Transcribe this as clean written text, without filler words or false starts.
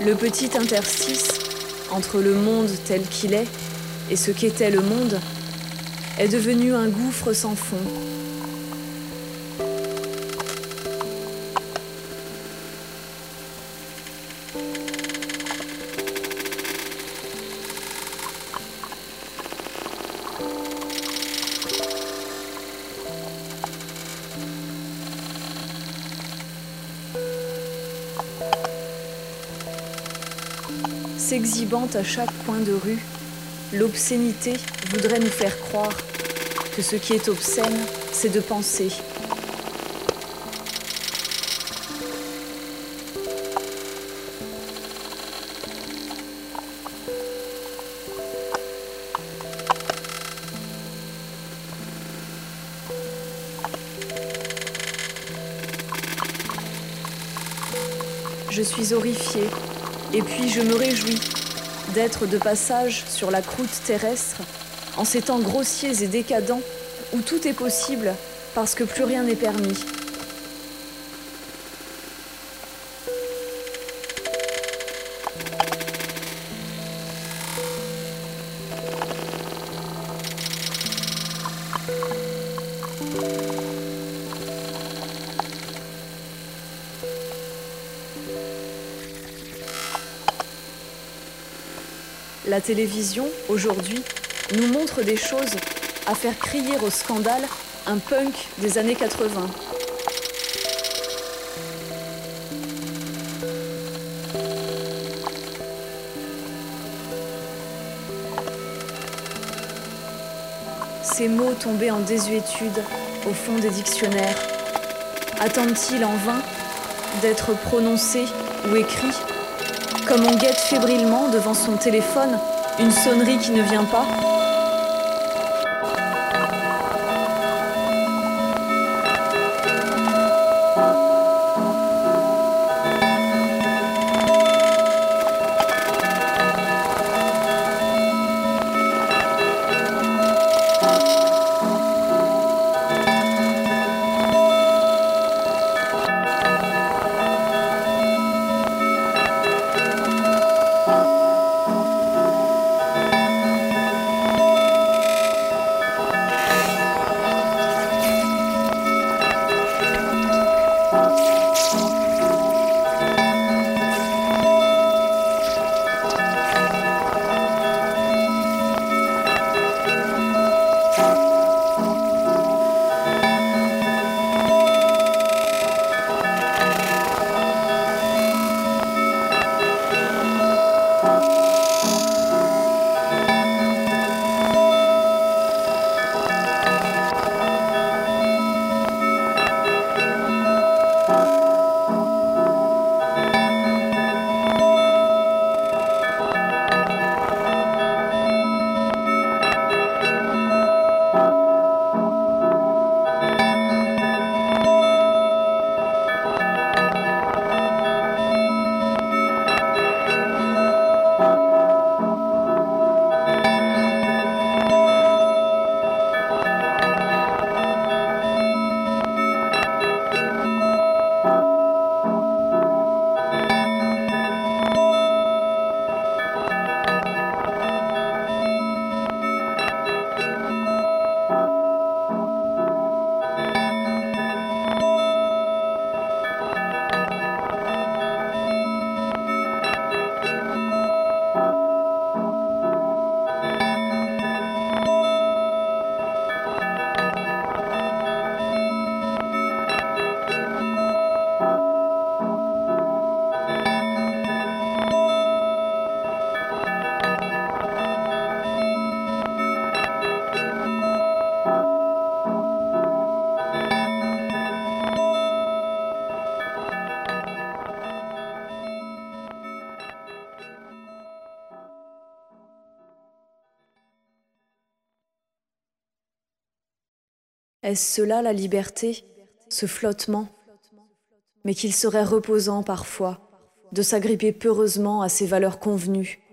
Le petit interstice entre le monde tel qu'il est et ce qu'était le monde est devenu un gouffre sans fond. S'exhibant à chaque coin de rue, l'obscénité voudrait nous faire croire que ce qui est obscène, c'est de penser. Je suis horrifiée. Et puis je me réjouis d'être de passage sur la croûte terrestre en ces temps grossiers et décadents où tout est possible parce que plus rien n'est permis. La télévision, aujourd'hui, nous montre des choses à faire crier au scandale un punk des années 80. Ces mots tombés en désuétude au fond des dictionnaires, attendent-ils en vain d'être prononcés ou écrits ? Comme on guette fébrilement devant son téléphone une sonnerie qui ne vient pas. Est-ce cela la liberté, ce flottement ? Mais qu'il serait reposant parfois de s'agripper peureusement à ses valeurs convenues,